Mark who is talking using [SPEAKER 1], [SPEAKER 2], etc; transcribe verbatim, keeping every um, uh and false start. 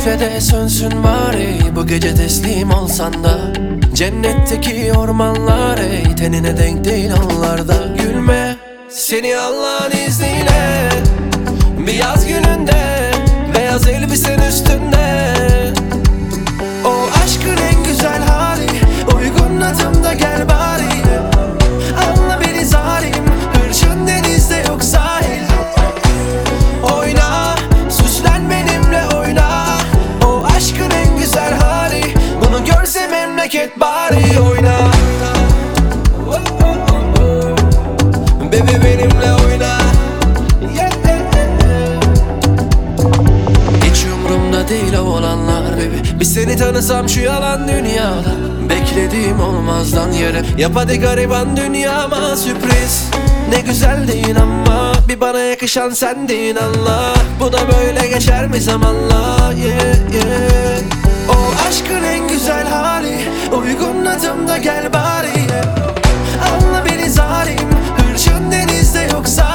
[SPEAKER 1] Üfle de sönsün bari, bu gece teslim olsan da. Cennetteki ormanlar ey, tenine denk değil onlarda. Gülme, seni Allah'ın izniyle bir yaz gününde, beyaz elbisen üstünde. O aşkın en güzel hali, uygun adımda gel bari. Anla beni zalim, hırçın denizde yok sahil. Oyna, süslen benimle oyna. O aşkın en güzel hali, bunu görse memleket bari. Oyna, bebe benimle oyna. Hiç umurumda değil o olanlar baby. Bir seni tanısam şu yalan dünyada. Beklediğim olmazdan yere. Yap hadi gariban dünyama sürpriz. Ne güzel değil ama bir bana yakışan sendin Allah. Bu da böyle geçer mi zamanla, yeah, yeah. O aşkın en güzel hali, uygun adımda gel bari. Anla beni zalim, hırçın denizde yoksa